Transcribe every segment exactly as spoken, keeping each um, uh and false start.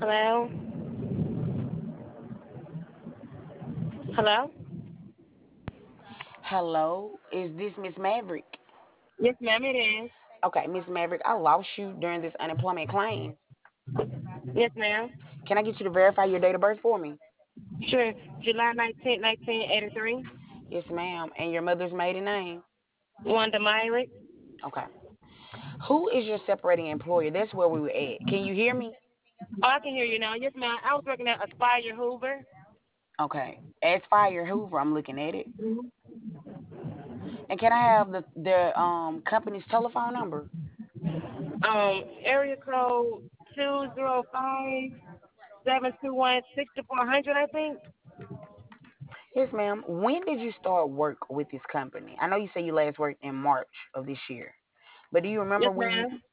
Hello? Hello? Hello, is this Miss Maverick? Yes, ma'am, it is. Okay, Miss Maverick, I lost you during this unemployment claim. Yes, ma'am. Can I get you to verify your date of birth for me? Sure. July nineteenth, nineteen eighty-three. Yes, ma'am. And your mother's maiden name? Wanda Myrick. Okay. Who is your separating employer? That's where we were at. Can you hear me? Oh, I can hear you now. Yes, ma'am. I was working at Aspire Hoover. Okay. Aspire Hoover, I'm looking at it. And can I have the the um company's telephone number? Um, area code two zero five seven two one sixty four hundred, I think. Yes, ma'am. When did you start work with this company? I know you say you last worked in March of this year, but do you remember Yes, when you? ma'am.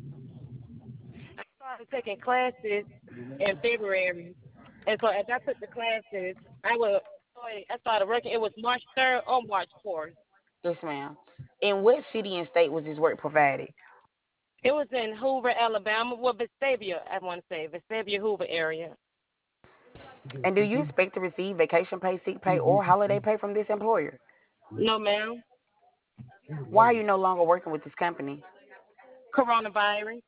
I started taking classes in February, and so as I took the classes, I was I started working. It was March third or March fourth. Yes, ma'am. In what city and state was this work provided? It was in Hoover, Alabama. Well, Vestavia, I want to say Vestavia, Hoover area. And do you expect to receive vacation pay, sick pay, or holiday pay from this employer? No, ma'am. Why are you no longer working with this company? Coronavirus.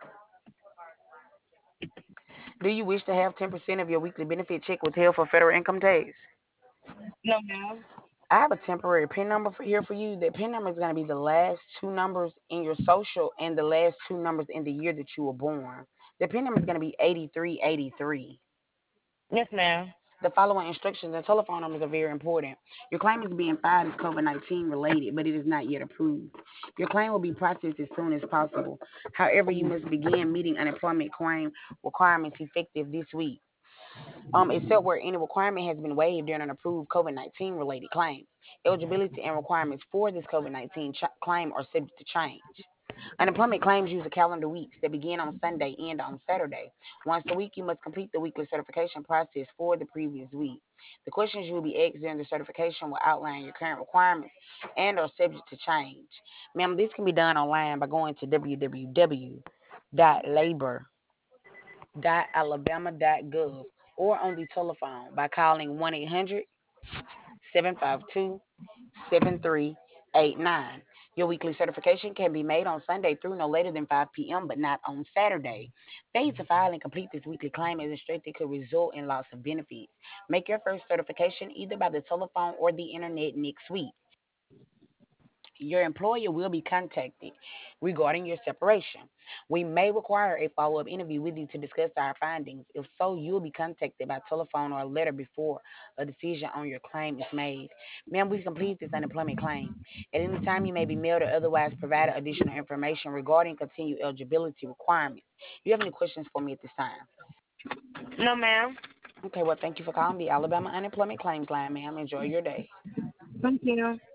Do you wish to have ten percent of your weekly benefit check withheld for federal income tax? No, ma'am. I have a temporary PIN number for here for you. That PIN number is going to be the last two numbers in your social and the last two numbers in the year that you were born. The PIN number is going to be eighty-three eighty-three. Yes, ma'am. The following instructions and telephone numbers are very important. Your claim is being filed as COVID nineteen related, but it is not yet approved. Your claim will be processed as soon as possible. However, you must begin meeting unemployment claim requirements effective this week, um, except where any requirement has been waived during an approved COVID nineteen related claim. Eligibility and requirements for this COVID nineteen ch- claim are subject to change. Unemployment claims use a calendar weeks that begin on Sunday and on Saturday. Once a week, you must complete the weekly certification process for the previous week. The questions you will be asked during the certification will outline your current requirements and are subject to change. Ma'am, this can be done online by going to w w w dot labor dot alabama dot gov or on the telephone by calling one eight hundred seven five two seven three eight nine. Your weekly certification can be made on Sunday through no later than five p m, but not on Saturday. Failure to file and complete this weekly claim as instructed could result in loss of benefits. Make your first certification either by the telephone or the internet next week. Your employer will be contacted regarding your separation. We may require a follow up interview with you to discuss our findings. If so, you'll be contacted by telephone or letter before a decision on your claim is made. Ma'am, we've completed this unemployment claim. At any time, you may be mailed or otherwise provided additional information regarding continued eligibility requirements. Do you have any questions for me at this time? No, ma'am. Okay, well, thank you for calling the Alabama Unemployment Claims Line, ma'am. Enjoy your day. Thank you.